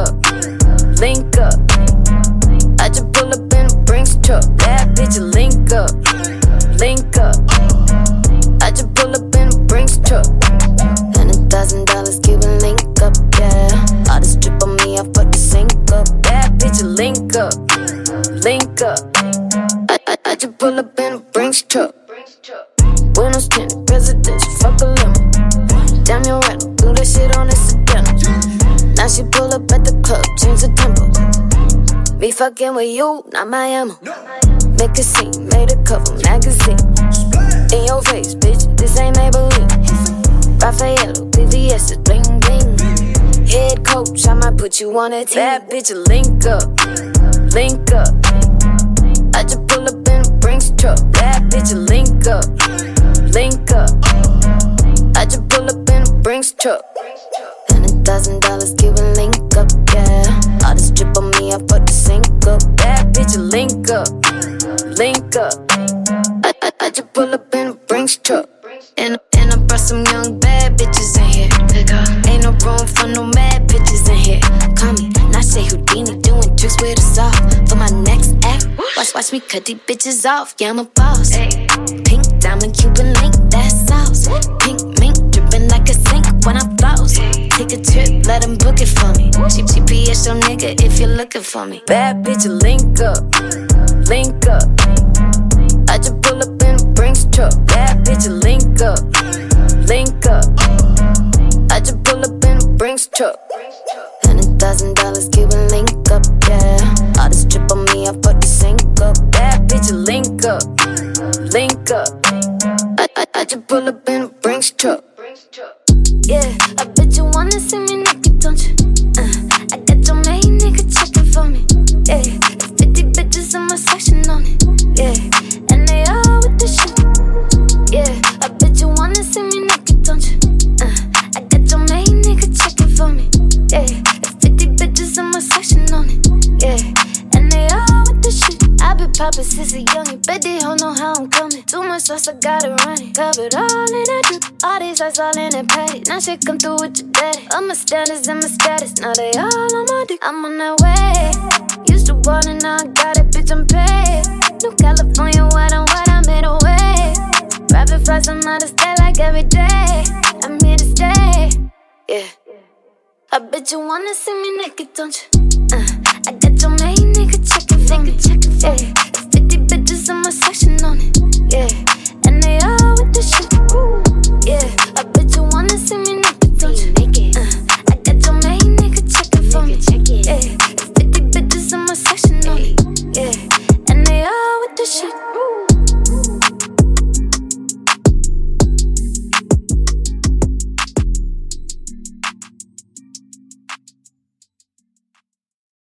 up, link up. I just pull up in a Brinks truck. Bad bitch, link up, link up. I just pull up in a Brinks truck. $100,000, Cuban link up, yeah. All this drip on me, I fuck the sink up. Bad bitch, link up, link up. I just pull up in a Brinks truck. Windows tinted, presidential, fuck a limo. Damn, you right, do that shit on incidental. Now she pull up at the club, change the tempo. Me fucking with you, not my ammo. Make a scene, made a cover magazine. In your face, bitch, this ain't Maybelline. Raffaello, VVS is bling bling. Head coach, I might put you on a team. Bad bitch, link up, link up. I just pull up in a Brinks truck. Bad bitch, link up, link up. I just pull up in a Brinks truck. $100,000, Cuban link up, yeah. All this drip on me, I fuck the sink up. Bad bitch, link up, link up. I just pull up in a Brinks truck. And I brought some young bad bitches in here. Ain't no room for no mad bitches in here. Call me, not say Houdini, doing tricks with us all. For my next act, watch me cut these bitches off. Yeah, I'm a boss. Pink diamond, Cuban link, that's sauce. Pink mink, dripping like a sink when I floss. Take a trip, let him book it for me. She PS your nigga if you're looking for me. Bad bitch, link up, link up. I just pull up in a Brinks truck. Bad bitch, link up, link up. I just pull up in a Brinks truck. $100,000, Cuban link up, yeah. All this drip on me, I fuck the sink up. Bad bitch, link up, link up. I just pull up in a Brinks truck. Yeah, I bet you wanna see me naked, don't you? I got your main nigga checking for me. Yeah, 50 bitches in my section on it. Yeah, and they all with the shit. Yeah, I bet you wanna see me naked, don't you? I got your main nigga checking for me. Yeah, 50 bitches in my section on it. Yeah, and they all with the shit. I been poppin' since a youngin', bet they don't know how I'm coming. Too much sauce, I gotta run it. Covered all in that drip, all these eyes all in that patty. Now shit come through with your daddy. All my standards and my status, now they all on my dick. I'm on that way. Used to want it, now I got it, bitch, I'm paid. New California, white on white, I made a way. Rapid flies, I'm out of state like every day. I'm here to stay, yeah. I bet you wanna see me naked, don't you?